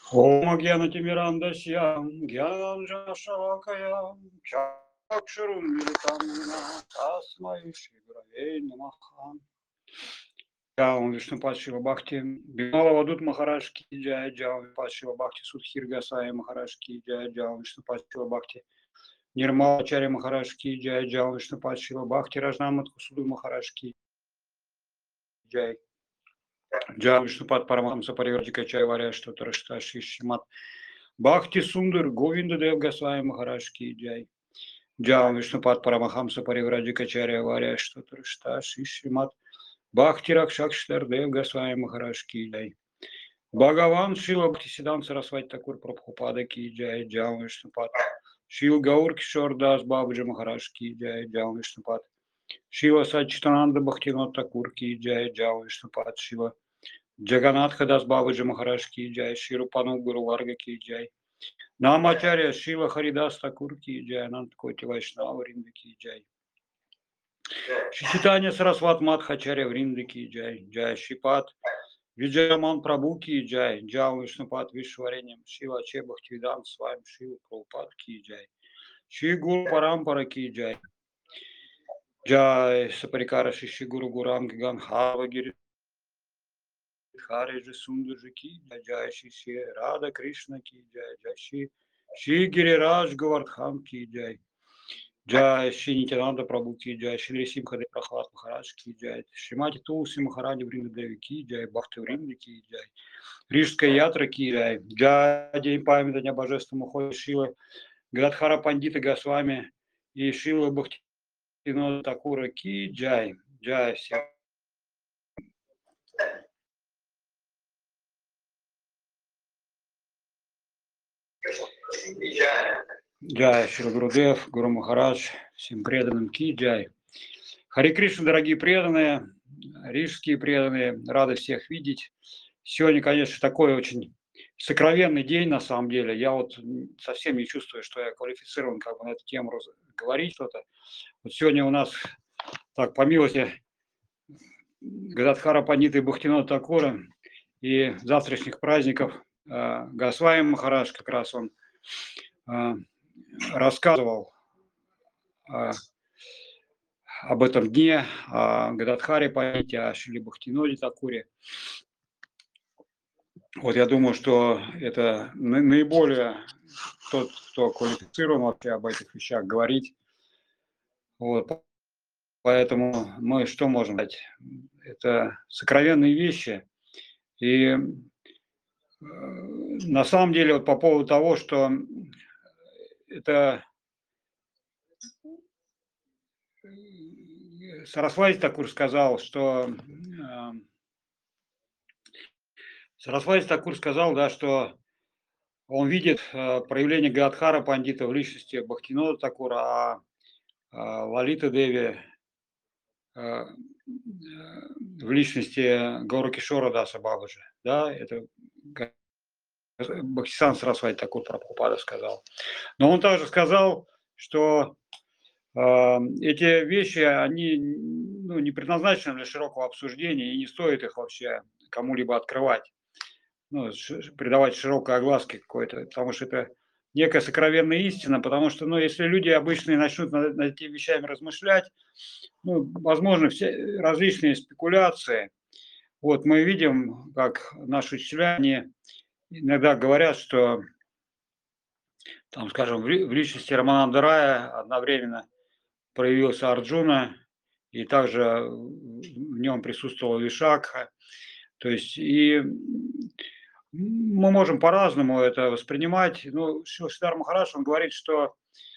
Om Gyanatimirandasya Gyananjanashalakaya Chakshurumilitamina Tasmai Shri Намаха. Джаун Вишнупад Шива Бхакти Бимала Вадут Махараш Ки Джай, Джаун Вишнупад Шива Бхакти Судхир Гасай Махараш Ки Джай, Джаун Вишнупад Шива Бхакти Нирмала Чари Махараш Ки Джай, Джаун Вишнупад Шива Бхакти Ражнамат Кусуду Махараш Ки Джай, Джаун Вишнупад Парамахамса Паривардика Чай Варя Что-то Рашташи Шимат Бхакти Сундар Говинда Дев Госвами Махараш Ки Джай, Джаун Вишнупад Парамахамса Париврадика Чаря Варя Что-то Рашташи Шимат Бхакти Ракшакштар Дев Госвами Махараш Ки Джай, Бхагаван Шила Бхактисидан Сарасвати Такур Прабхупада Ки Джай, Джаун Вишнупад Шил Гаур Кишор Дас Бабаджи Махараш Ки Джай, Джаун Вишнупад Шила Сачитананда Бхактинот Такур Ки Джай, Джаун Вишнупад Шила Джаганатха Дас Бабаджи Махараш Ки Джай, Ширупану Гуру Варга Ки Джай, Намачарья Шила Харидас Такур Ки Джай, Ананткоти Вайшнава Вринда Ки Джай, Шичитания Сарасват Мадхачарья Вринда Ки Джай, Джай Шипат Виджаяман Прабhu Ки Джай, Джаун Вишнупад Вишвареням Шива Че Бхактивидан Свами Шива Прабхупад Ки Джай, Ши Гуру Парампара Ки Джай, Джай Сапарикара Шиши Гуру Гуранг Ганхава Гири Хари Джи Сундар Джи Ки Джай, Шиши Рада Кришна Ки Джай, Джай Ши Гирирадж Говардхан Ки Джай, Джай Ши Нитянанда Прабhu Ки Джай, Шри Симха Дев Прахлад Махарадж Ки Джай, Шримати Тулси Махараджи Вринда Деви Ки Джай, Бхакти Вринда Ки Джай, Рижская ятра Ки Джай, Джай День памяти Дня Божественного Махой Шилы Гададхара Пандита Госвами и Шила Бхактивинода Такура Ки Джай, Джай всем. Джай Шри Гурудев, Гуру Махарадж, всем преданным Ки Джай. Хари Кришна, дорогие преданные, рижские преданные, рады всех видеть. Сегодня, конечно, такой очень сокровенный день на самом деле. Я вот совсем не чувствую, что я квалифицирован как бы на эту тему говорить что-то. Вот сегодня у нас, так, по милости Гададхара Пандита и Бхактивинода Такура и завтрашних праздников Госвами Махарадж, как раз он рассказывал об этом дне, о Гададхаре Пандите, о Шриле Бхактивиноде Такуре. Вот я думаю, что это наиболее тот, кто квалифицирован вообще об этих вещах говорить. Вот. Поэтому мы что можем дать? Это сокровенные вещи. И на самом деле вот по поводу того, что это Сарасвати Такур сказал, что да, что он видит проявление Гададхара Пандита в личности Бхактивинода Такура, а Лалита Деви в личности Гауракишора Даса Бабаджи. Да, это Бхактисиданта Сарасвати Такур Прабхупада сказал. Но он также сказал, что эти вещи, они не предназначены для широкого обсуждения, и не стоит их вообще кому-либо открывать, придавать широкой огласке какой-то, потому что это некая сокровенная истина, потому что, если люди обычные начнут над этими вещами размышлять, возможно, все различные спекуляции. Вот мы видим, как наши учителя, они иногда говорят, что, там, скажем, в личности Рамананда Рая одновременно проявился Арджуна, и также в нем присутствовала Вишакха. То есть, и мы можем по-разному это воспринимать. Шрила Махарадж, он говорит, что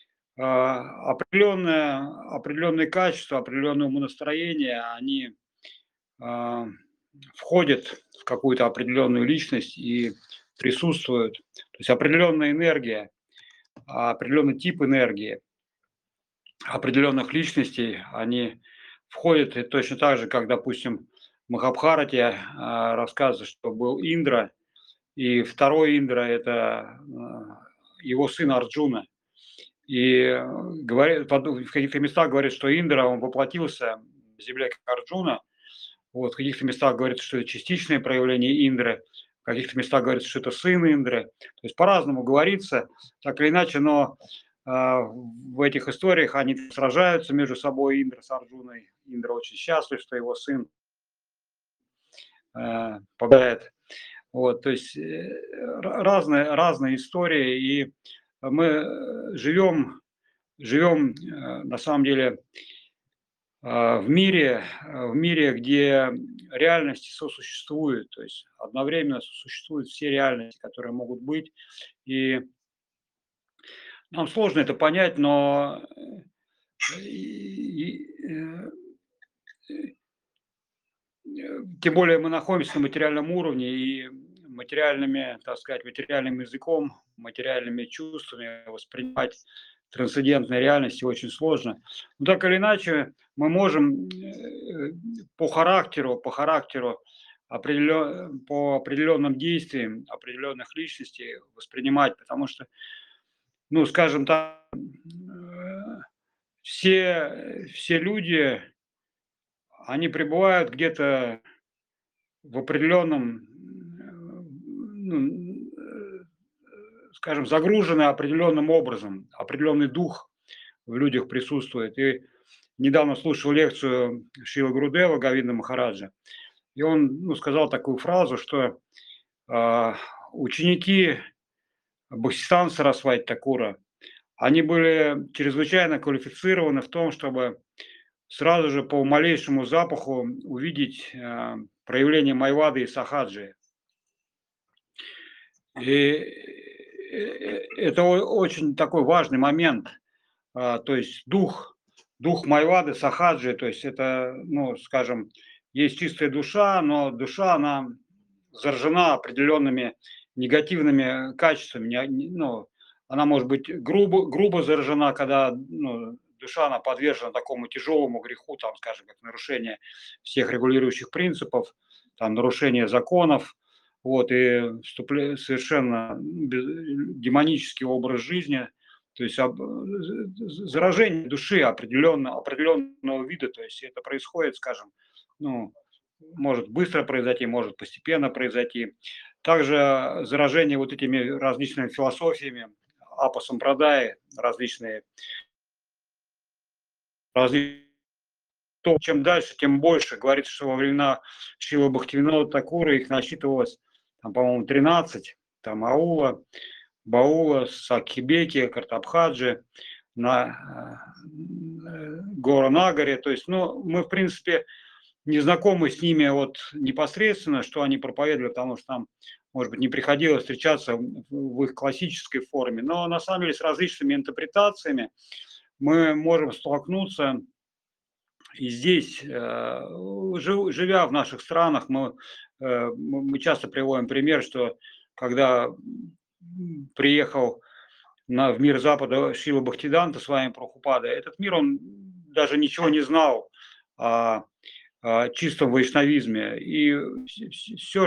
определенные качества, определенное умонастроение, они входят в какую-то определенную личность и присутствуют. То есть определенная энергия, определенный тип энергии определенных личностей, они входят, и точно так же, как, допустим, в Махабхарате рассказывается, что был Индра, и второй Индра – это его сын Арджуна. И в каких-то местах говорит, что Индра, он воплотился в земле как Арджуна. Вот, в каких-то местах говорит, что это частичное проявление Индры. В каких-то местах говорится, что это сын Индры. То есть по-разному говорится, так или иначе, но в этих историях они сражаются между собой, Индра с Арджуной. Индра очень счастлив, что его сын побеждает. Вот, то есть разные истории, и мы живем на самом деле в мире, где реальности сосуществуют, то есть одновременно сосуществуют все реальности, которые могут быть, и нам сложно это понять, но тем более мы находимся на материальном уровне, и материальными, так сказать, материальным языком, материальными чувствами воспринимать трансцендентной реальности очень сложно. Но так или иначе, мы можем по характеру по определенным действиям определенных личностей воспринимать, потому что, ну, скажем так, все люди, они пребывают где-то в определенном, ну, скажем, загружены определенным образом, определенный дух в людях присутствует. И недавно слушал лекцию Шрилы Гурудева Говинда Махараджа, и он, ну, сказал такую фразу, что э, ученики Бхактисиданта Сарасвати Такура, они были чрезвычайно квалифицированы в том, чтобы сразу же по малейшему запаху увидеть проявление Майвады и Сахаджи. И это очень такой важный момент. То есть дух Майвады, Сахаджи, то есть это, ну, скажем, есть чистая душа, но душа, она заражена определенными негативными качествами. Ну, она может быть грубо заражена, когда, ну, душа, она подвержена такому тяжелому греху, там, скажем, как нарушение всех регулирующих принципов, там, нарушение законов, вот, и совершенно демонический образ жизни, то есть заражение души определенного вида, то есть это происходит, скажем, ну, может быстро произойти, может постепенно произойти. Также заражение вот этими различными философиями, апа-сампрадай, различные, то, чем дальше, тем больше. Говорится, что во времена Шрилы Бхактивинода Такура их насчитывалось, там, по-моему, 13, там Аула, Баула, Сакхибеки, Картабхаджи, на Гора Нагаре. То есть, ну, мы, в принципе, не знакомы с ними вот непосредственно, что они проповедовали, потому что нам, может быть, не приходилось встречаться в их классической форме. Но на самом деле с различными интерпретациями мы можем столкнуться и здесь, живя в наших странах, мы часто приводим пример, что когда приехал в мир Запада Шрила Бхактиданта с вами Прабхупада, этот мир, он даже ничего не знал о чистом вайшнавизме. И все,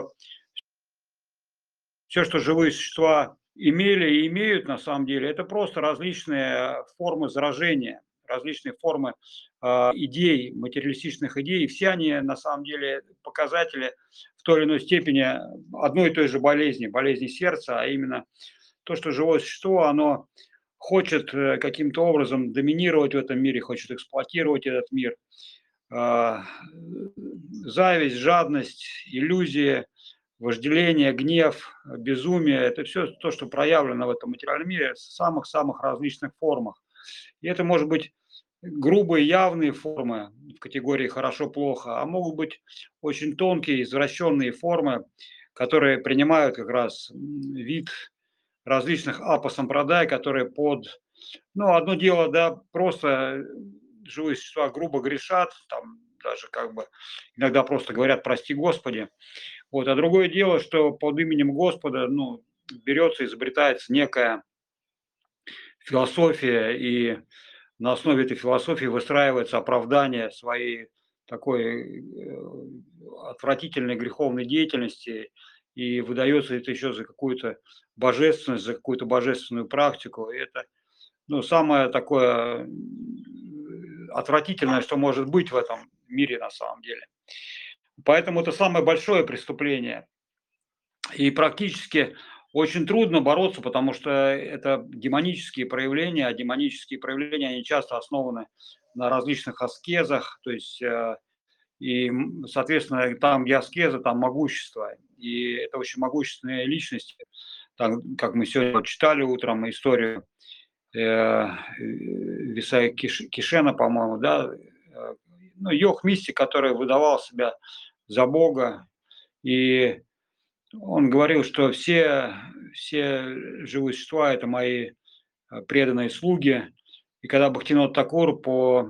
что живые существа имели и имеют на самом деле, это просто различные формы заражения, различные формы идей, материалистичных идей. И все они на самом деле показатели в той или иной степени одной и той же болезни сердца, а именно то, что живое существо, оно хочет каким-то образом доминировать в этом мире, хочет эксплуатировать этот мир. А, Зависть, жадность, иллюзии, вожделение, гнев, безумие – это все то, что проявлено в этом материальном мире в самых-самых различных формах. И это может быть грубые, явные формы в категории «хорошо-плохо», а могут быть очень тонкие, извращенные формы, которые принимают как раз вид различных апосампрадай, которые ну, одно дело, да, просто живые существа грубо грешат, там даже как бы иногда просто говорят «прости Господи», вот, а другое дело, что под именем Господа, ну, берется, изобретается некая философия, и на основе этой философии выстраивается оправдание своей такой отвратительной греховной деятельности, и выдается это еще за какую-то божественность, за какую-то божественную практику. И это, ну, самое такое отвратительное, что может быть в этом мире на самом деле. Поэтому это самое большое преступление. И практически очень трудно бороться, потому что это демонические проявления, а демонические проявления, они часто основаны на различных аскезах, то есть, соответственно, там, где аскеза, там могущество. И это очень могущественные личности. Там, как мы сегодня вот читали утром историю Висая Кишена, по-моему, да, ну, Йох Мистик, который выдавал себя за Бога, и он говорил, что все живые существа – это мои преданные слуги. И когда Бхактивинод Такур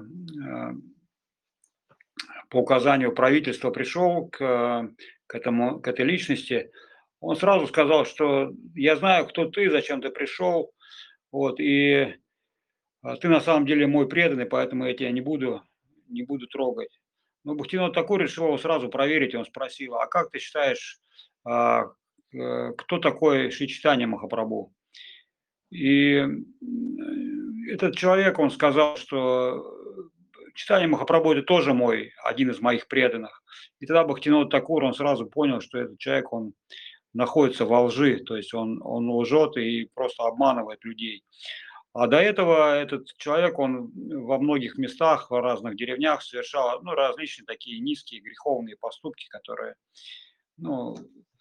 по указанию правительства пришел к этой личности, он сразу сказал, что я знаю, кто ты, зачем ты пришел, вот, и ты на самом деле мой преданный, поэтому я тебя не буду трогать. Но Бхактивинод Такур решил его сразу проверить, он спросил, а как ты считаешь, а, кто такой Шри Чайтанья Махапрабху? И этот человек, он сказал, что Чайтанья Махапрабху – это тоже один из моих преданных. И тогда Бхактивинод Такур, он сразу понял, что этот человек, он находится во лжи, то есть он лжет и просто обманывает людей. А до этого этот человек, он во многих местах, в разных деревнях совершал, ну, различные такие низкие греховные поступки, которые, ну,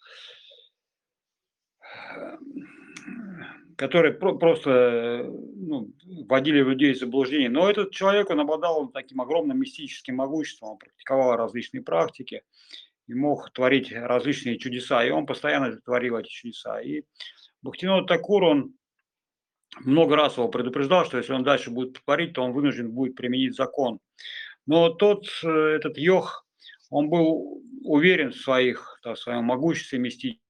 которые просто, ну, вводили людей в заблуждение. Но этот человек, он обладал таким огромным мистическим могуществом, он практиковал различные практики и мог творить различные чудеса. И он постоянно творил эти чудеса. И Бхактивинод Такур, он много раз его предупреждал, что если он дальше будет творить, то он вынужден будет применить закон. Но этот Йох, он был уверен в своем могуществе мистическом.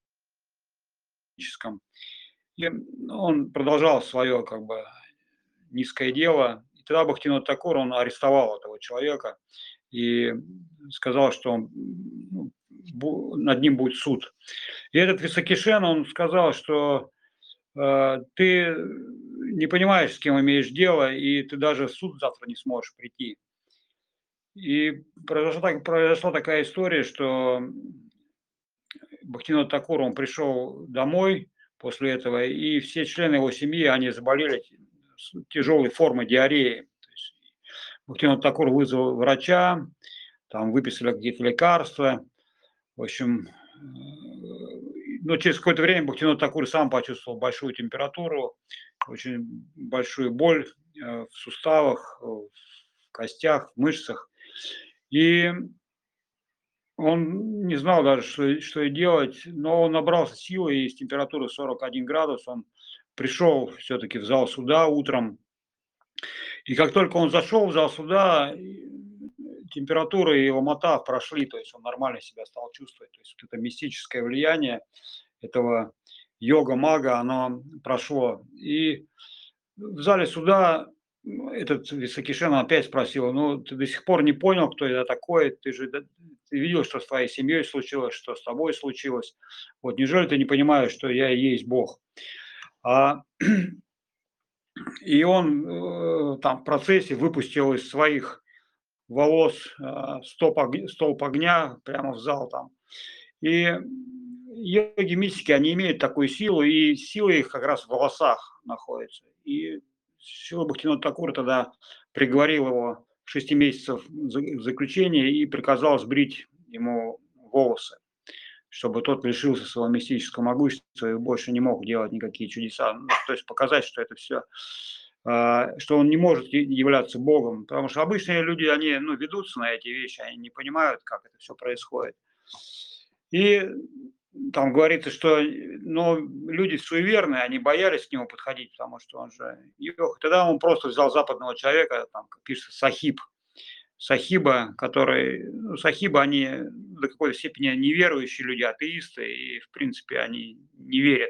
И он продолжал свое как бы низкое дело. И тогда Бхактивинод Такур, он арестовал этого человека и сказал, что над ним будет суд. И этот Висакишен, он сказал, что ты не понимаешь, с кем имеешь дело, и ты даже в суд завтра не сможешь прийти. И произошла такая история, что Бхактивинод Такур, он пришел домой после этого, и все члены его семьи, они заболели тяжелой формой диареи. То есть Бхактивинод Такур вызвал врача, там выписали какие-то лекарства. В общем, но через какое-то время Бхактивинод Такур сам почувствовал большую температуру, очень большую боль в суставах, в костях, в мышцах. И он не знал даже, что и делать, но он набрался силы, и с температурой 41 градус он пришел все-таки в зал суда утром. И как только он зашел в зал суда, температура и ломота прошли, то есть он нормально себя стал чувствовать. То есть вот это мистическое влияние этого йога-мага, оно прошло. И в зале суда этот Висакишен опять спросил, ну, ты до сих пор не понял, кто это такой, ты видел, что с твоей семьей случилось, что с тобой случилось. Вот неужели ты не понимаешь, что я и есть Бог? А, и он там в процессе выпустил из своих волос столб огня прямо в зал там. И йоги-мистики, они имеют такую силу, и сила их как раз в волосах находится. И сила Бхактивинода Такура тогда приговорил его в 6 месяцев заключения и приказал сбрить ему волосы, чтобы тот лишился своего мистического могущества и больше не мог делать никакие чудеса. Ну, то есть показать, что это все, что он не может являться Богом. Потому что обычные люди, они ведутся на эти вещи, они не понимают, как это все происходит. И там говорится, что люди суеверные, они боялись к нему подходить, потому что он же йог. Тогда он просто взял западного человека, там, как пишется, Сахиба, Сахиба, они до какой-то степени неверующие люди, атеисты, и, в принципе, они не верят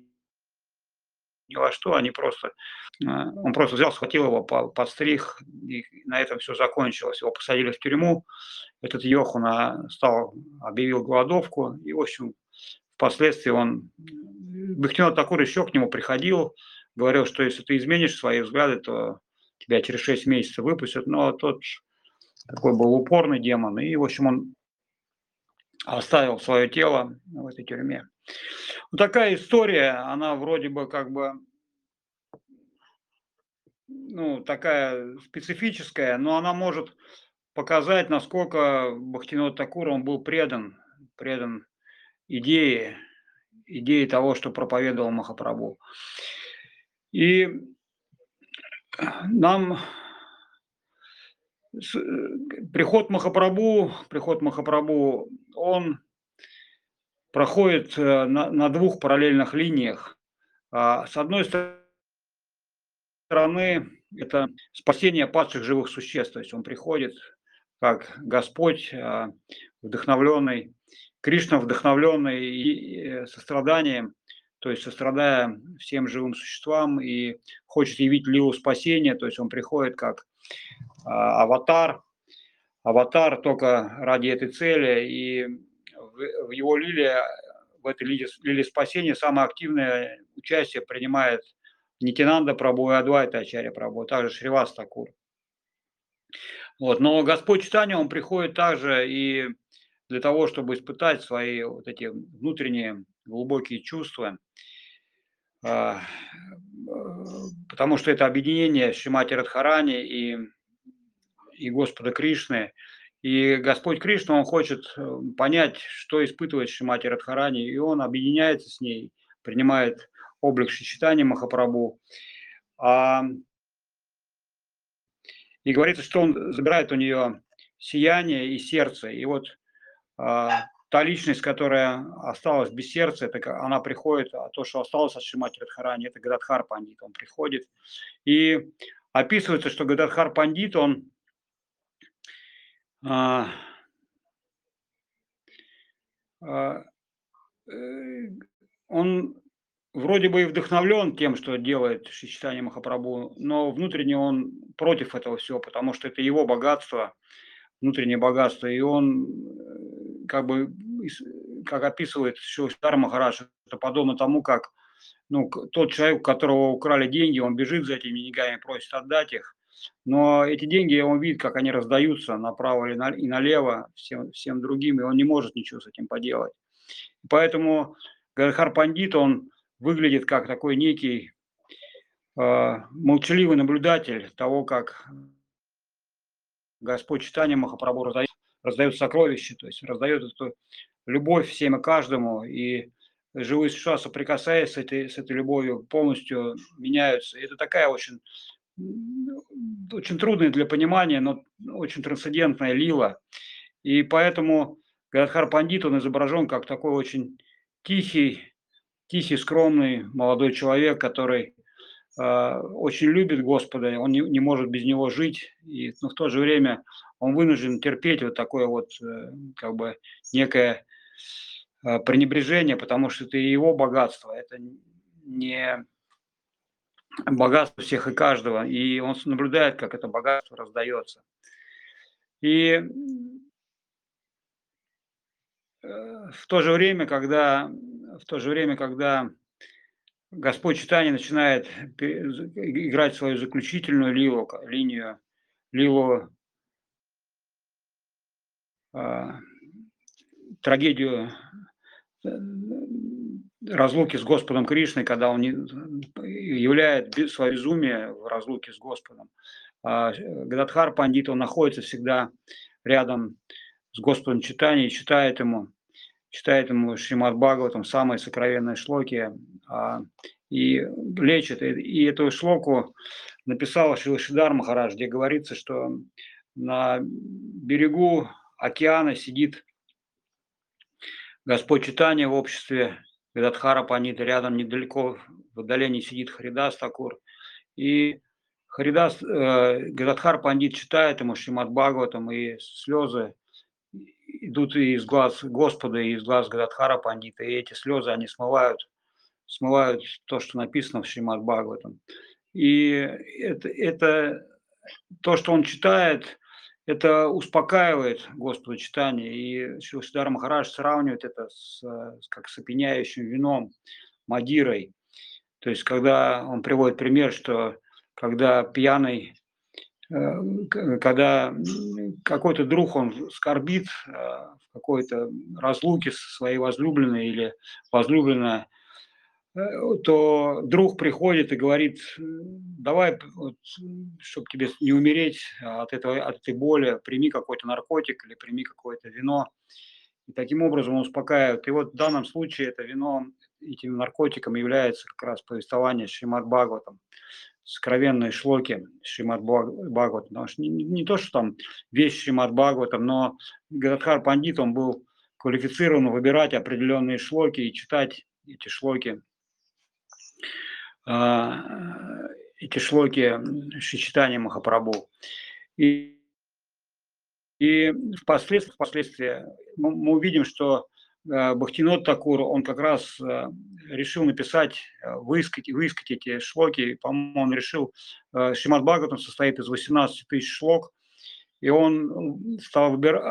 ни во что, он просто взял, схватил его, подстриг, и на этом все закончилось. Его посадили в тюрьму, этот Йохан объявил голодовку, и, в общем, впоследствии Бхактивинод Такур еще к нему приходил, говорил, что если ты изменишь свои взгляды, то тебя через 6 месяцев выпустят, но тот такой был упорный демон, и, в общем, он оставил свое тело в этой тюрьме. Вот такая история, она вроде бы как бы, ну, такая специфическая, но она может показать, насколько Бахтинот Такур, он был предан идее, идее того, что проповедовал Махапрабху. И нам приход Махапрабху, он проходит на двух параллельных линиях. С одной стороны, это спасение падших живых существ, то есть он приходит как Господь, вдохновленный, Кришна, вдохновленный состраданием, то есть сострадая всем живым существам и хочет явить лилу спасения, то есть он приходит как аватар, только ради этой цели, и в его лиле, в этой лиле спасения самое активное участие принимает Нитянанда Прабху и Адвайта Ачарья Прабху, также Шривас Такур. Вот. Но Господь Чайтанья, он приходит также и для того, чтобы испытать свои вот эти внутренние глубокие чувства, потому что это объединение Шримати Радхарани и Господа Кришны. И Господь Кришна, он хочет понять, что испытывает Шримати Радхарани, и он объединяется с ней, принимает облик Шри Чайтаньи Махапрабху. И говорится, что он забирает у нее сияние и сердце. И вот та личность, которая осталась без сердца, это она приходит, а то, что осталось от Шримати Радхарани, это Гададхар Пандит. Он приходит. И описывается, что Гададхар Пандит, а, он вроде бы и вдохновлен тем, что делает Шри Чайтанья Махапрабху, но внутренне он против этого всего, потому что это его богатство, внутреннее богатство, и он как бы, как описывает Шилшидар Махарадж, это подобно тому, как тот человек, у которого украли деньги, он бежит за этими деньгами, просит отдать их, но эти деньги, он видит, как они раздаются направо и налево всем другим, и он не может ничего с этим поделать. Поэтому Гададхар Пандит, он выглядит как такой некий молчаливый наблюдатель того, как Господь Чайтанья Махапрабху раздает сокровища, то есть раздает эту любовь всем и каждому, и живые существа, соприкасаясь с этой любовью, полностью меняются. И это такая очень трудная для понимания, но очень трансцендентная лила. И поэтому Гададхар Пандит, он изображен как такой очень тихий, скромный молодой человек, который очень любит Господа, он не может без него жить, но в то же время он вынужден терпеть вот такое вот как бы некое пренебрежение, потому что это его богатство, это не богатство всех и каждого, и он наблюдает, как это богатство раздается. И в то же время, когда Господь Чайтанья начинает играть свою заключительную лилу, трагедию разлуки с Господом Кришной, когда он являет свое безумие в разлуке с Господом. Гададхар Пандит, он находится всегда рядом с Господом Чайтаньей, читает ему Шримад Бхагаватам, самые сокровенные шлоки, и лечит. И эту шлоку написал Шилашидар Махарадж, где говорится, что на берегу океана сидит Господь Чайтанья в обществе Гададхара Пандита, рядом недалеко в отдалении сидит Харидас Такур. И Гададхар Пандит читает ему Шримад Бхагаватам, и слезы идут из глаз Господа, и из глаз Гададхара Пандита, и эти слезы, они смывают то, что написано в Шримад Бхагаватам. И это то, что он читает, это успокаивает Господа Чайтанья. И Шилашидар Махарадж сравнивает это как с опьяняющим вином, мадирой. То есть, когда он приводит пример, что когда пьяный когда какой-то друг, он скорбит в какой-то разлуке со своей возлюбленной или возлюбленная, то друг приходит и говорит: давай, вот, чтобы тебе не умереть от этой боли, прими какой-то наркотик или прими какое-то вино. И таким образом он успокаивает. И вот в данном случае это вино, этим наркотиком является как раз повествование Шримад Бхагаватам, сокровенные шлоки Шримад Бхагаватам. Потому что не то, что там весь Шримад Бхагаватам, но Гададхар Пандит, он был квалифицирован выбирать определенные шлоки и читать эти шлоки Шри Махапрабху. И впоследствии мы увидим, что Бхактивинод Такур, он как раз решил написать, выискать эти шлоки. По-моему, он решил, Шримад Бхагаватам состоит из 18 тысяч шлок, и он стал выбирать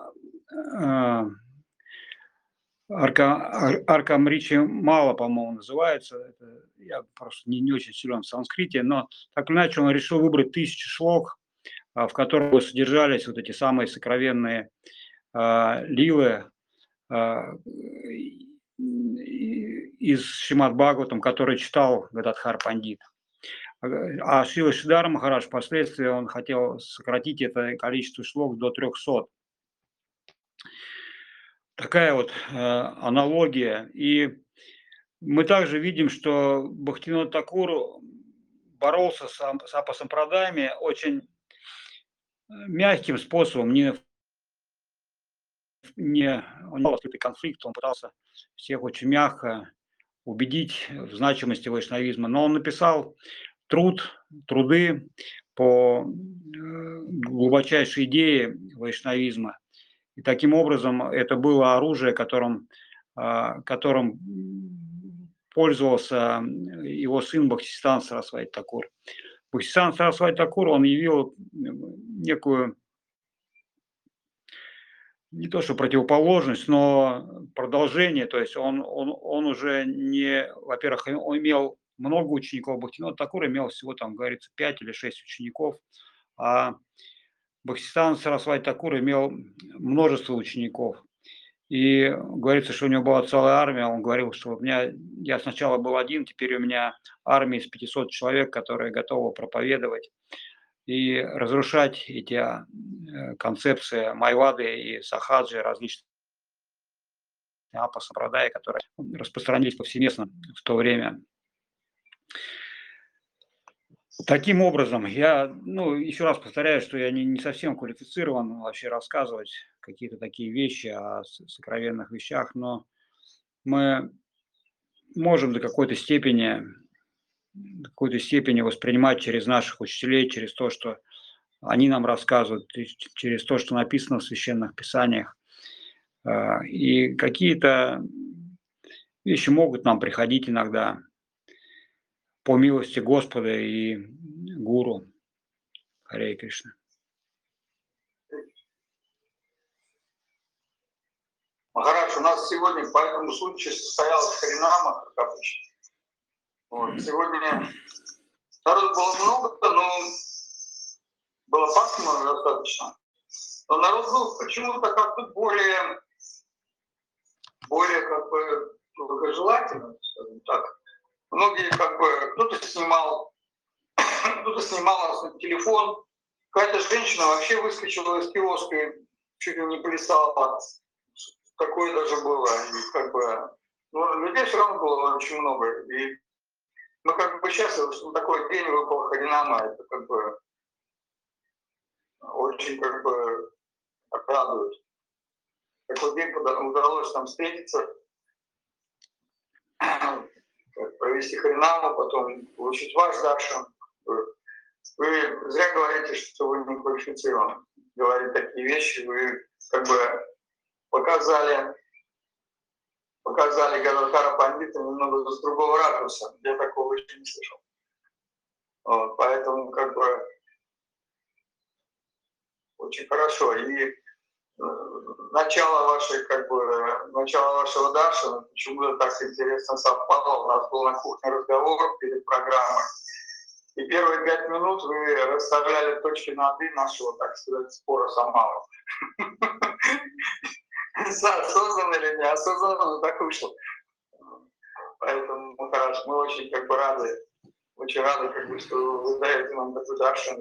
Аркамричи Мала, по-моему, называется. Это, я просто не очень силен в санскрите, но так или иначе он решил выбрать 1000 шлок, в которых содержались вот эти самые сокровенные лилы из Шримад Бхагаватам, который читал Гададхар Пандит. А Шрила Шридхар Махарадж впоследствии он хотел сократить это количество шлок до 300. Такая вот аналогия. И мы также видим, что Бхактивинод Такур боролся с апасампрадаями очень мягким способом, он не открытый конфликт, он пытался всех очень мягко убедить в значимости вайшнавизма. Но он написал труды по глубочайшей идее вайшнавизма. И таким образом это было оружие, которым пользовался его сын Бхактисиданта Сарасвати Такур. Бхактисиданта Сарасвати Такур, он явил некую, не то что противоположность, но продолжение. То есть он уже не, во-первых, он имел много учеников. Бхактивинод Такур имел всего, там говорится, 5 или 6 учеников, а Бхактисиданта Сарасвати Такур имел множество учеников. И говорится, что у него была целая армия. Он говорил, что я сначала был один, теперь у меня армия из 500 человек, которые готовы проповедовать и разрушать эти концепции Майвады и Сахаджи, различные апасампрадаи, которые распространились повсеместно в то время. Таким образом, я, еще раз повторяю, что я не совсем квалифицирован вообще рассказывать какие-то такие вещи о сокровенных вещах, но мы можем до какой-то степени воспринимать через наших учителей, через то, что они нам рассказывают, через то, что написано в священных писаниях. И какие-то вещи могут нам приходить иногда по милости Господа и Гуру. Харе Кришна. Махарадж, у нас сегодня по этому случаю состоялась харинама, как обычно. Вот. Сегодня народу было много, но было пасмурно достаточно. Но народ был почему-то как-то более как бы благожелательно, скажем так. Многие как бы, кто-то снимал на телефон. Какая-то женщина вообще выскочила из киоска и чуть ли не плясала. Такое даже было. И как бы, людей все равно было очень много. И мы как бы счастливы, что такой день выпал харинама. Это как бы очень как бы радует. Такой день удалось нам встретиться, провести харинаму, потом получить ваш даршан. Вы зря говорите, что вы не квалифицированы. Говорить такие вещи, вы как бы показали Гададхара Пандита немного с другого ракурса. Я такого еще не слышал. Вот, поэтому как бы очень хорошо. И начало вашего даршана почему-то так интересно совпало. У нас был на кухне разговор перед программой. И первые 5 минут вы расставляли точки над «и» нашего, так сказать, спора с Амалом. Осознанно или неосознанно, но так вышло. Поэтому, Махарадж, мы очень очень рады, что вы даете нам такой даршан.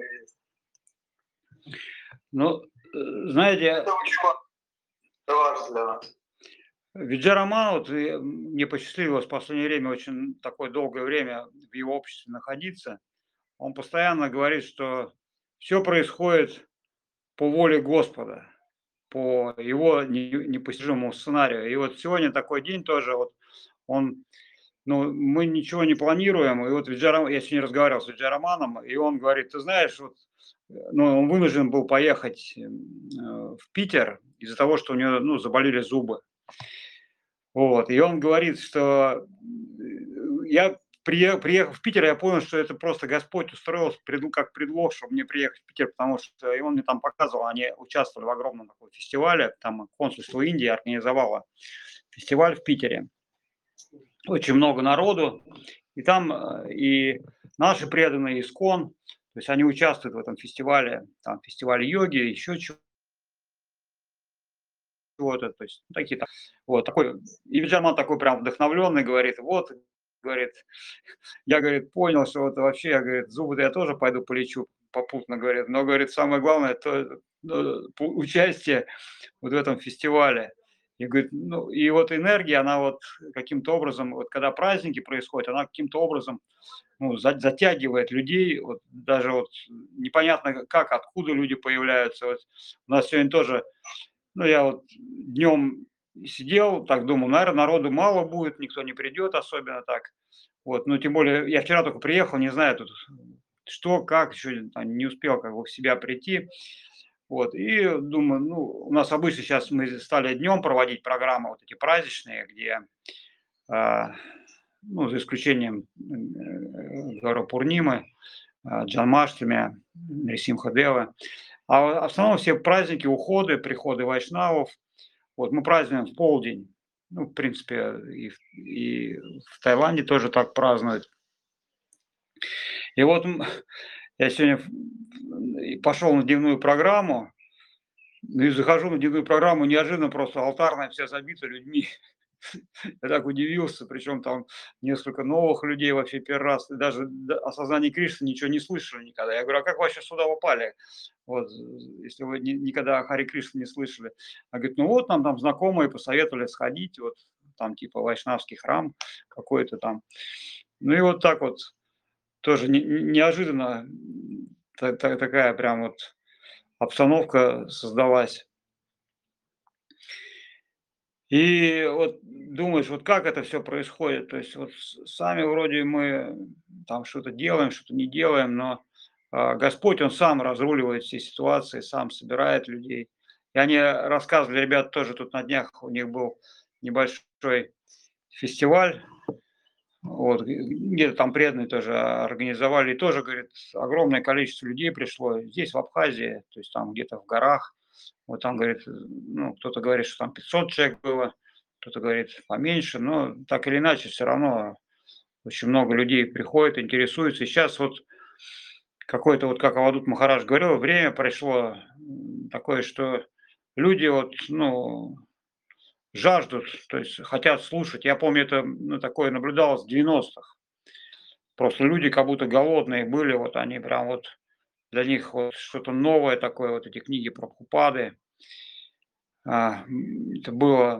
Ну, знаете, это очень важно для нас. Виджараман, вот мне посчастливилось в последнее время очень такое долгое время в его обществе находиться. Он постоянно говорит, что все происходит по воле Господа, по его непостижимому сценарию. И вот сегодня такой день тоже, вот он, ну, мы ничего не планируем, и вот я сегодня разговаривал с Виджараманом, и он говорит, ты знаешь, вот, ну, он вынужден был поехать в Питер из-за того, что у него, ну, заболели зубы. Вот, и он говорит, что я приехав в Питер, я понял, что это просто Господь устроил как предлог, чтобы мне приехать в Питер, потому что и он мне там показывал, они участвовали в огромном таком фестивале, там консульство Индии организовало фестиваль в Питере. Очень много народу, и там и наши преданные ИСККОН, то есть они участвуют в этом фестивале, там фестиваль йоги, еще чего-то, то есть такие там, вот такой, и Виджарман такой прям вдохновленный, говорит, вот, говорит, я, говорит, понял, что вот вообще, я, говорит, зубы-то я тоже пойду полечу попутно, говорит, но, говорит, самое главное, это участие вот в этом фестивале. И говорит, ну, и вот энергия, она вот каким-то образом, вот когда праздники происходят, она каким-то образом, ну, затягивает людей, вот даже вот непонятно как, откуда люди появляются. Вот у нас сегодня тоже, ну, я вот днем сидел, так думал, наверное, народу мало будет, никто не придет особенно так. Вот, ну, тем более, я вчера только приехал, не знаю тут, что, как, еще там, не успел как бы в себя прийти. Вот, и думаю, ну, у нас обычно сейчас мы стали днем проводить программы вот эти праздничные, где, ну, за исключением Гаура Пурнимы, Джанмаштами, Нрисимха-девы, а в основном все праздники, уходы, приходы вайшнавов, вот мы празднуем в полдень. Ну, в принципе, и в Таиланде тоже так празднуют. И вот я сегодня пошел на дневную программу, и захожу на дневную программу, неожиданно просто алтарная вся забита людьми. Я так удивился, причем там несколько новых людей вообще первый раз, и даже о сознании Кришны ничего не слышали никогда. Я говорю, а как вы вообще сюда попали? Вот, если вы никогда о Харе Кришне не слышали. Она говорит, ну вот нам там знакомые посоветовали сходить, вот там типа вайшнавский храм какой-то там. Ну и вот так вот тоже неожиданно такая прям вот обстановка создалась. И вот думаешь, вот как это все происходит? То есть вот сами вроде мы там что-то делаем, что-то не делаем, но Господь, Он сам разруливает все ситуации, сам собирает людей. И они рассказывали, ребята тоже тут на днях, у них был небольшой фестиваль, вот, где-то там преданные тоже организовали, и тоже, говорит, огромное количество людей пришло здесь, в Абхазии, то есть там где-то в горах. Вот там, говорит, ну, кто-то говорит, что там 500 человек было, кто-то говорит поменьше, но так или иначе все равно очень много людей приходит, интересуется. И сейчас вот какое-то, вот как Авадут Махарадж говорил, время пришло такое, что люди вот, ну, жаждут, то есть хотят слушать. Я помню, это, ну, такое наблюдалось в 90-х. Просто люди как будто голодные были, вот они прям вот, для них вот что-то новое такое, вот эти книги про Прабхупады. Это было.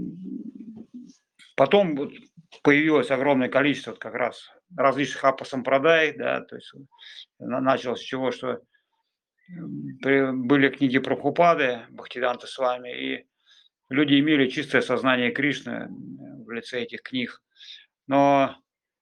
Потом вот появилось огромное количество вот как раз различных апасампрадай, да, то есть началось с чего, что были книги Прабхупады, Бхактивиданта с вами, и люди имели чистое сознание Кришны в лице этих книг. Но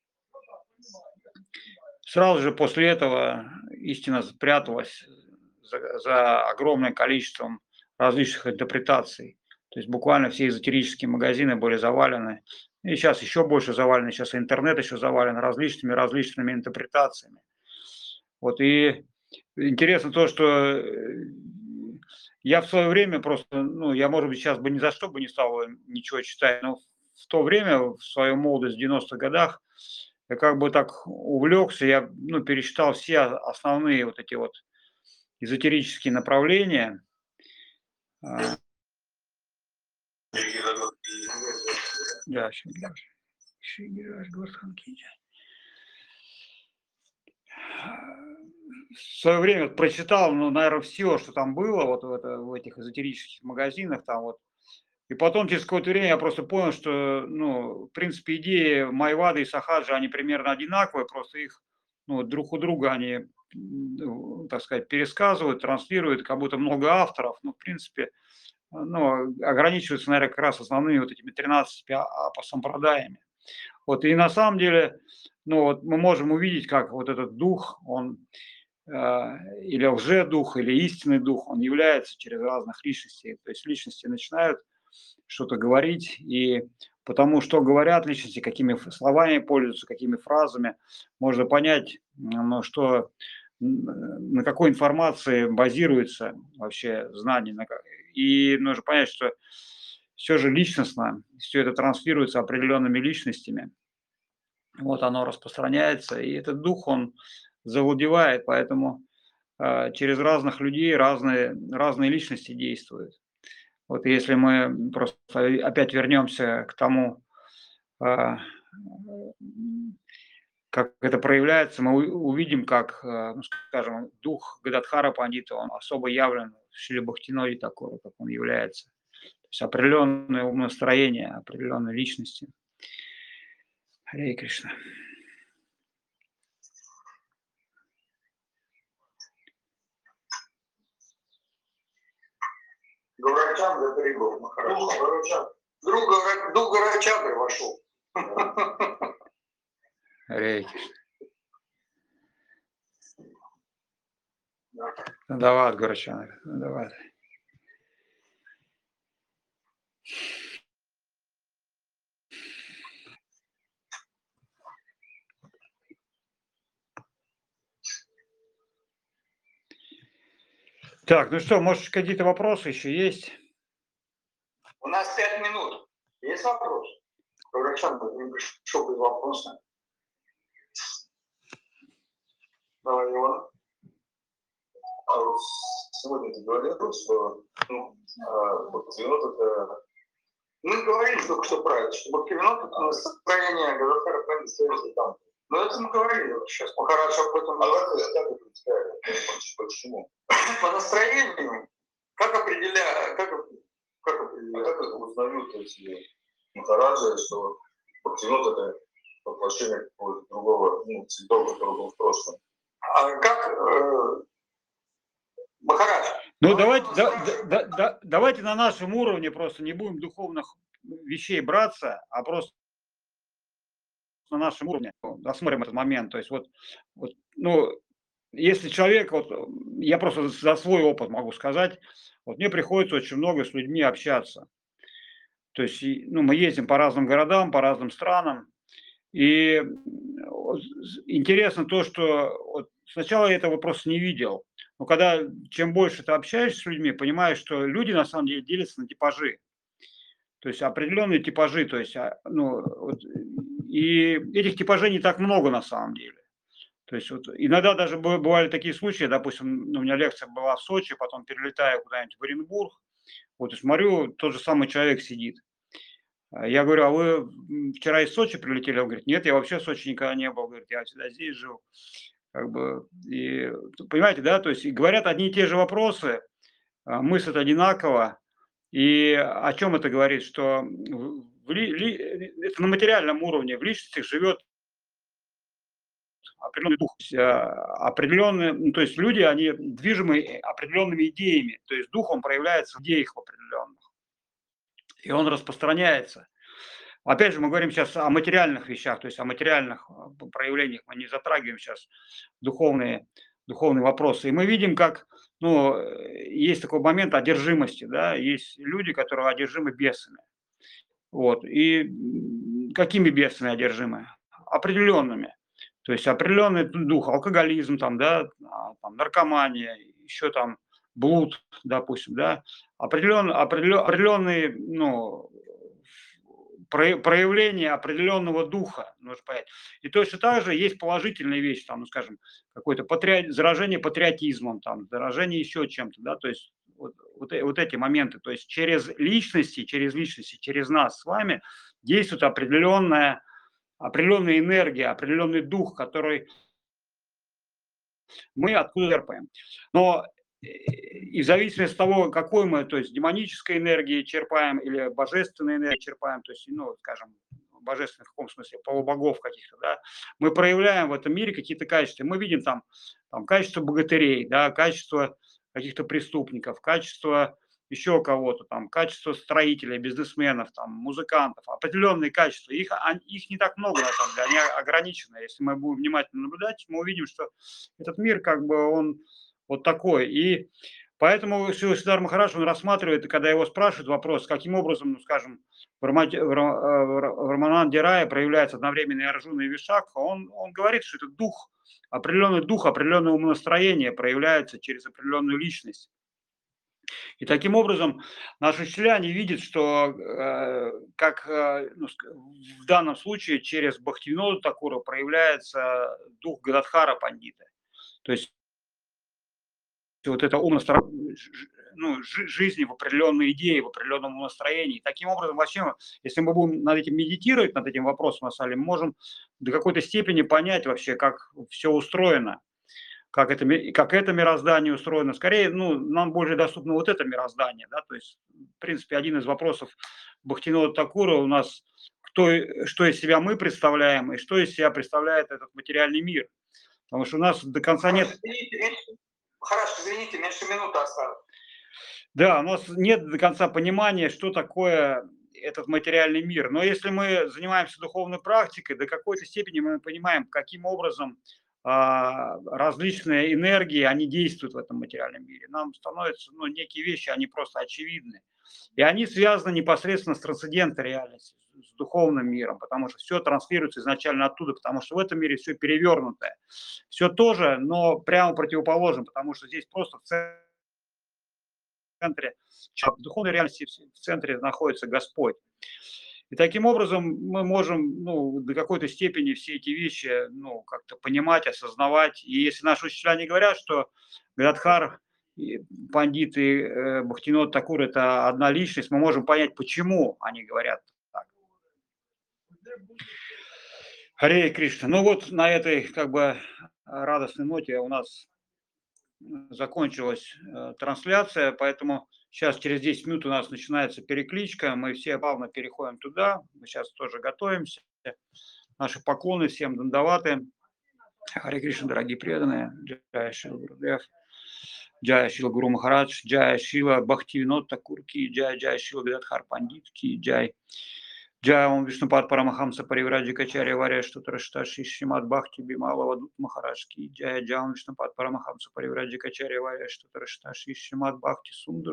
сразу же после этого истина спряталась за огромным количеством различных интерпретаций. То есть буквально все эзотерические магазины были завалены. И сейчас еще больше завалены, сейчас интернет еще завален различными интерпретациями. Вот, и интересно то, что я в свое время просто, ну, я, может быть, сейчас бы ни за что бы не стал ничего читать, но в то время, в свою молодость, в 90-х годах, я как бы так увлекся, я, ну, пересчитал все основные вот эти вот эзотерические направления. А, да, в свое время прочитал, ну, наверное, все, что там было вот в этих эзотерических магазинах, там вот. И потом через какое-то время я просто понял, что, ну, в принципе, идеи Майвады и Сахаджа, они примерно одинаковые, просто их, ну, друг у друга они, ну, так сказать, пересказывают, транслируют, как будто много авторов, ну, в принципе, ну, ограничиваются, наверное, как раз основными вот этими 13 апосампрадаями. Вот, и на самом деле, ну, вот мы можем увидеть, как вот этот дух, он или лжедух, или истинный дух, он является через разных личностей. То есть личности начинают что-то говорить, и потому что говорят личности, какими словами пользуются, какими фразами, можно понять, ну, что на какой информации базируется вообще знание. И нужно понять, что все же личностно, все это транслируется определенными личностями. Вот оно распространяется, и этот дух, он завладевает, поэтому через разных людей разные личности действуют. Вот если мы просто опять вернемся к тому, а, как это проявляется, мы увидим, как, ну, скажем, дух Гададхара Пандита, он особо явлен в Шрила Бхактиноде такой, как он является. То есть определенное умонастроение, определенной личности. Харе Кришна. Гурачандра перебор, Махарадж. Дух Гурачандры вошел. Харе Кришна. Давай, Гурачандра, давай. Так, ну что, может, какие-то вопросы еще есть? У нас 5 минут. Есть вопрос? Гурачандра не пришел без вопроса. Давай, Иван. А вот сегодня ты говорил, что Бхактивинод это... Мы говорили только что про это, что Бхактивинод это настроение Гададхара Пандита там. Но это мы говорили сейчас. Махарадж об этом. А как это представляет? Почему? По настроению. Как определяют? А как это узнают эти Махараджи, что Бхактивинод это воплощение какого-то другого, ну, цветов, который был в прошлом? А как Махарадж? Ну, давайте на нашем уровне просто не будем духовных вещей браться, а просто на нашем уровне рассмотрим этот момент. То есть вот, ну, если человек, вот я просто за свой опыт могу сказать, вот мне приходится очень много с людьми общаться. То есть, ну, мы ездим по разным городам, по разным странам, и интересно то, что вот сначала я этого просто не видел. Но когда чем больше ты общаешься с людьми, понимаешь, что люди на самом деле делятся на типажи. То есть определенные типажи, то есть, ну, вот, и этих типажей не так много на самом деле. То есть вот иногда даже бывали такие случаи, допустим, ну, у меня лекция была в Сочи, потом перелетаю куда-нибудь в Оренбург, вот и смотрю, тот же самый человек сидит. Я говорю, а вы вчера из Сочи прилетели? Он говорит, нет, я вообще в Сочи никогда не был, говорит, я всегда здесь жил. Как бы, и, понимаете, да, то есть и говорят одни и те же вопросы, мыслят одинаково, и о чем это говорит, что это на материальном уровне, в личности живет определенный дух, определенные, ну, то есть люди, они движимы определенными идеями, то есть дух, он проявляется в идеях определенных, и он распространяется. Опять же, мы говорим сейчас о материальных вещах, то есть о материальных проявлениях, мы не затрагиваем сейчас духовные вопросы. И мы видим, как, ну, есть такой момент одержимости, да, есть люди, которые одержимы бесами. Вот. И какими бесами одержимы? Определенными. То есть определенный дух, алкоголизм, там, да, там, наркомания, еще там блуд, допустим, да, определенные, ну, проявление определенного духа, нужно понять. И точно так же есть положительные вещи, там, ну, скажем, какое-то заражение патриотизмом, там, заражение еще чем-то, да, то есть вот эти моменты, то есть через личности, через нас с вами действует определенная энергия, определенный дух, который мы откуда черпаем. Но и в зависимости от того, какой мы, то есть демонической энергии черпаем или божественной энергии черпаем, то есть, ну, скажем, божественных в каком смысле, полубогов каких-то, да, мы проявляем в этом мире какие-то качества. Мы видим там качество богатырей, да, качество каких-то преступников, качество еще кого-то, там, качество строителей, бизнесменов, там, музыкантов, определенные качества. Их не так много, на самом деле, они ограничены. Если мы будем внимательно наблюдать, мы увидим, что этот мир, как бы, он вот такой. И поэтому Сиddharтха Махарадж, он рассматривает, и когда его спрашивают вопрос, каким образом, ну, скажем, в Рамананде Рае проявляется одновременно и Арджуна, и Вишакха, он говорит, что это дух, определенное умонастроение проявляется через определенную личность. И таким образом наши учителя, они видят, что в данном случае через Бхактивинода Такура проявляется дух Гададхара Пандита. То есть вот это жизни в определенной идее, в определенном настроении. Таким образом, вообще, если мы будем над этим медитировать, над этим вопросом, на самом деле, мы можем до какой-то степени понять вообще, как все устроено, как это мироздание устроено. Скорее, нам более доступно вот это мироздание. Да? То есть, в принципе, один из вопросов Бхактивинода Такура у нас, что из себя мы представляем и что из себя представляет этот материальный мир. Потому что у нас до конца нет... Хорошо, извините, меньше минуты осталось. Да, у нас нет до конца понимания, что такое этот материальный мир. Но если мы занимаемся духовной практикой, до какой-то степени мы понимаем, каким образом различные энергии, они действуют в этом материальном мире. Нам становятся некие вещи, они просто очевидны. И они связаны непосредственно с трансцендентной реальностью, с духовным миром, потому что все транслируется изначально оттуда, потому что в этом мире все перевернутое. Все тоже, но прямо противоположно, потому что здесь просто в центре, в духовной реальности в центре находится Господь. И таким образом мы можем до какой-то степени все эти вещи как-то понимать, осознавать. И если наши учителя не говорят, что Гададхар, Пандит и Бхактивинода Такур – это одна личность, мы можем понять, почему они говорят так. Харе Кришна. Ну вот на этой как бы радостной ноте у нас закончилась трансляция, поэтому сейчас через 10 минут у нас начинается перекличка, мы все плавно переходим туда, мы сейчас тоже готовимся. Наши поклоны всем дандаваты. Харе Кришна, дорогие преданные. Джая Шила Гурудев, Джая Шила Гуру Махарадж, Джая Шила Бхактивинод Такур ки, Джая Шила Гададхар Пандит ки, Джай. Джая Ом Вишнупад Парамахамса Паривраджи Качарья Варя Штутрашташи Шримад Бхакти Бимала Вадут Махарадж ки, Джая Ом Вишнупад Парамахамса Паривраджи Качарья Варя Штутрашташи Шримад Бхакти Сундар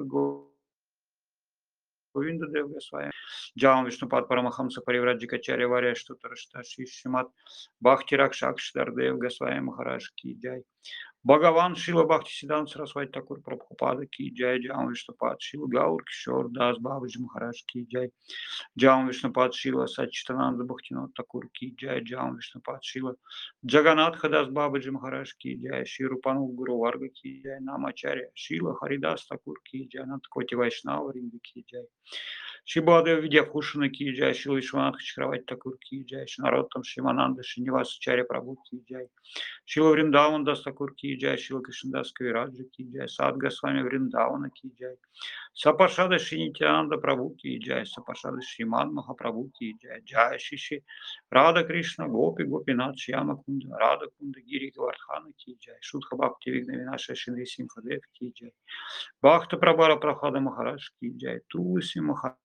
Говинда Дев Госвами. Джаум Вишнупад Парамахамса Паривраджи Качарья Варя Штутрашташи Шримад Бхакти Ракшак Шдардев Госвами Махарадж ки, Джай. Бхагаван Шила Бхакти Сиданта Сарасвати Такур Прабхупада ки, Джай Джаум Вишнупад Шила Гаур Кишор Дас Бабаджи Махарадж ки, Джай. Джаум Вишнупад Шила Сачитананда Бхактинод Такур ки, Джай Джаум Вишнупад Шила Джаганатха Дас Бабаджи Махарадж ки, Джай Ширупану Гуру Варга ки, Джай Намачарья Шила Харидас Такур ки, Джай Нанткоти Вайшнава Ринга ки, Джай Шибадев Видяхушина ки, Джай Шила Вишванатха Чакравати Такур ки, Джай Шинаротам Шимананда Шиниваса Чаря Прабhu ки, Джай Шила Вриндаван Дас Такур ки, Джай Шила Кришнадас Кавираджа ки, Джай Садга с вами Вриндавана ки, Джай Сапашада Шинитянанда Прабhu ки, Джай Сапашада Шримад Махапрабhu ки, Джай Джай Шиши Рада Кришна Гопи Гопинат Шьяма Кунда Рада Кунда Гири Гавардхана ки, Джай Шутха Бхакти Вигнавинаша Шинри Симхадев ки, Джай Бхакта Прабара Прахлада Махарадж ки, Джай Туси Махарадж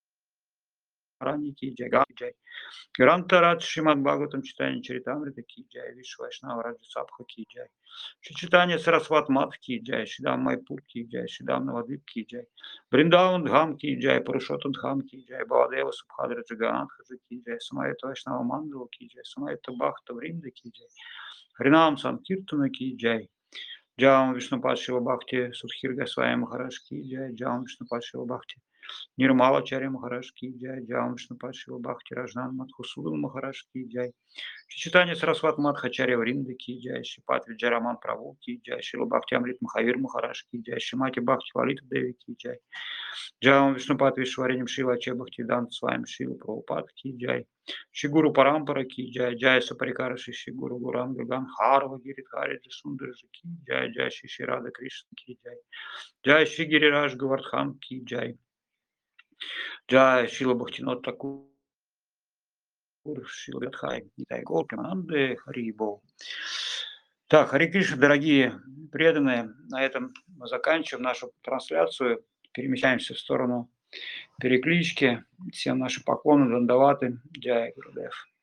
ки, Джай Га Джай Грантарат Шримад Бхагаватам Читание Чаритамрита ки, Джай Вишва Вайшнава Раджа Сабха ки, Джай Читание Сарасват Мат ки, Джай Шидам Майпур ки, Джай Шидам Навадвип ки, Джай Бриндаван Дхам ки, Джай Парушотан Дхам ки, Джай Бавадева Субхадра Джаганатха ки, Джай Самайта Вайшнава Мандала ки, Джай Самайта Бхакта Вринда ки, Джай Хринам Санкиртана ки, Джай Джаум Вишнупад Шива Бхакти Судхир Госвами Махарадж ки, Джай Джаум Вишнупад Шива Бхакти Нирмала Чаря Махараш ки джай, Джао Вишнупад Шила Бхакти Раджнан Мадхусудал Махараш ки джай, Читание Сарасват Мадхачарья Вринды ки джай, Шипат Виджараман Праву ки джай, Шила Бхакти Амрит Махавир Махараш ки джай, Шимати Бхакти Лалита Деви ки джай, Джао Вишнупад Вишваринем Шила Че Бхакти Дан Свами Шила Прабхупад ки джай, Шигуру Парампара ки джай, Джай Сапарикара Шигуру Гурам Гаган Харва Гиридхари Джасундараджи ки джай, Джай Шиши Рада Кришна ки джай, Джай Шри Гирираш Гавардхан ки джай, Джай Шила Бхактинот Такур Шила Гадхай, Нитай Гол Примананды Харибол. Так, Харе Кришна, дорогие преданные, на этом мы заканчиваем нашу трансляцию, перемещаемся в сторону переклички. Всем наши поклоны, дандаваты, Джай Гурудев.